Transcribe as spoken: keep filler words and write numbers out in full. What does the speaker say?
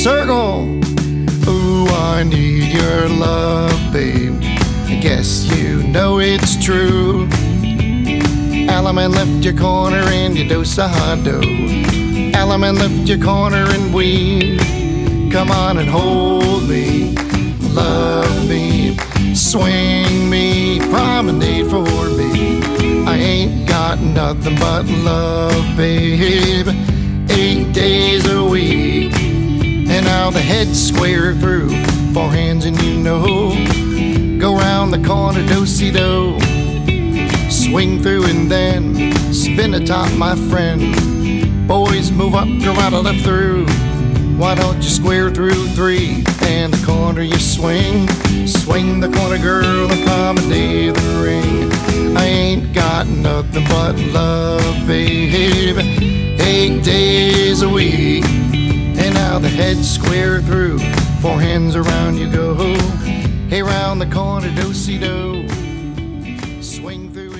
circle. Ooh, I need your love, babe. I guess you know it's true. Element, lift your corner and you dose a hot dough. Element, lift your corner and weave. Come on and hold me, love me, swing me, promenade for me. I ain't got nothing but love, babe. Eight days a week, and now the head's square through. Four hands and you know, go round the corner, do-si-do. Swing through and then spin atop, my friend. Boys, move up, go right or left through. Why don't you square through three, and the corner you swing. Swing the corner, girl, and promenade the ring. I ain't got nothing but love, babe. Eight days a week, and now the head's square through. Four hands around you go. Hey, round the corner, do-si-do. Swing through.